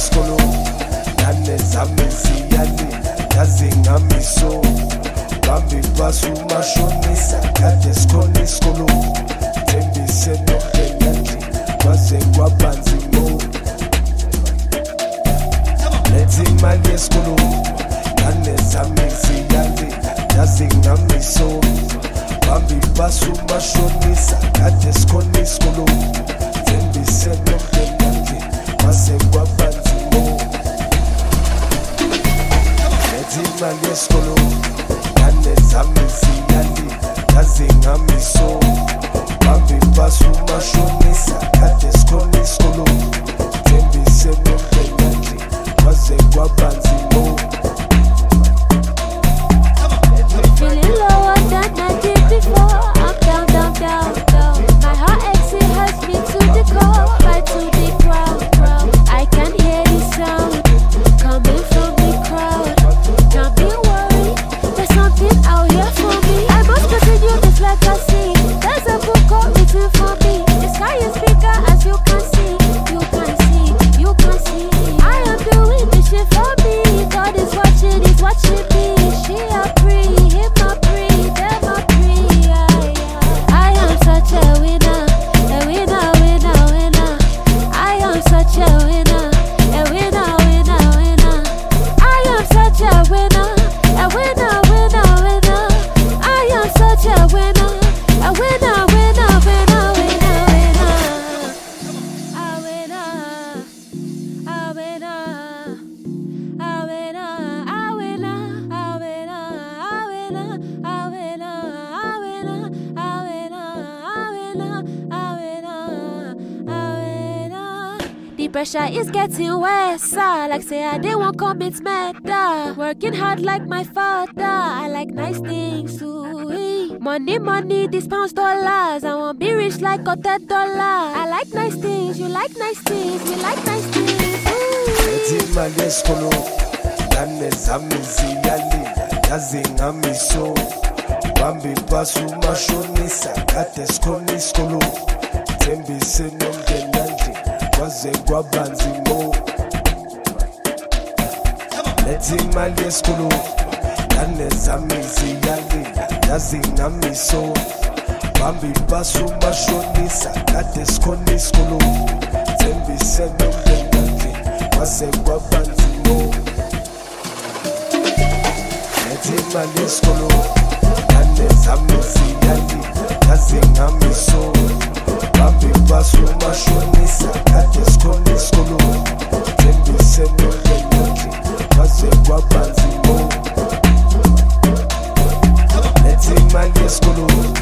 esikolweni nanezami ziyali yazi ngami so bambi basi umashonisa kade sikhona esikolweni thembise nokudenandi kwaze kwabanzi mo lethi imali esikolweni nanezami ziyali yazi ngami so bambi basi umashonisa kade sikhona esikolweni thembise nokudenandi kwaze kwabanzi mo lethi imali esikolweni nanezami ziyali yazi ngami so bambi basi umashonisa kade sikhona esikolweni thembise nokudenandi kwaze kwabanzi mo. Feeling lower than I did before. I'm down, down, down, down. My heart aches, it hurts me to the core. Right to the ground. I can hear the sound coming from the crowd. Don't be worried, there's something out here for me. I must continue this legacy. There's a book written for me. The sky is bigger as you can see. You can see, you can see. I am doing this shit for me. God is watching me. She a free, him a free, them a free. I am such a winner, winner, winner. I am such a winner, winner, winner, winner. I am such a winner, winner, winner. I am such a winner, winner, winner, winner, winner. A winner, a winner. The pressure is getting worse, like say I didn't want commit murder. Working hard like my father, I like nice things too. Money, money, these pounds, dollars. I want be rich like $100. I like nice things, you like nice things, we like nice things. Lethi imali esikolweni nanezami ziyali yazi ngami so bambi basi umashonisa kade sikhona esikolweni thembise nomndenandi kwaze kwabanzi mo. Lethi imali esikolweni nanezami ziyali yazi ngami so bambi basi umashonisa kade sikhona esikolweni thembise nomndenandi kwaze kwabanzi mo. Lethi imali esikolweni nanezami ziyali yazi ngami so bambi basi umashonisa kade sikhona esikolweni thembise nomndenandi kwaze kwabanzi mo. Lethi imali esikolweni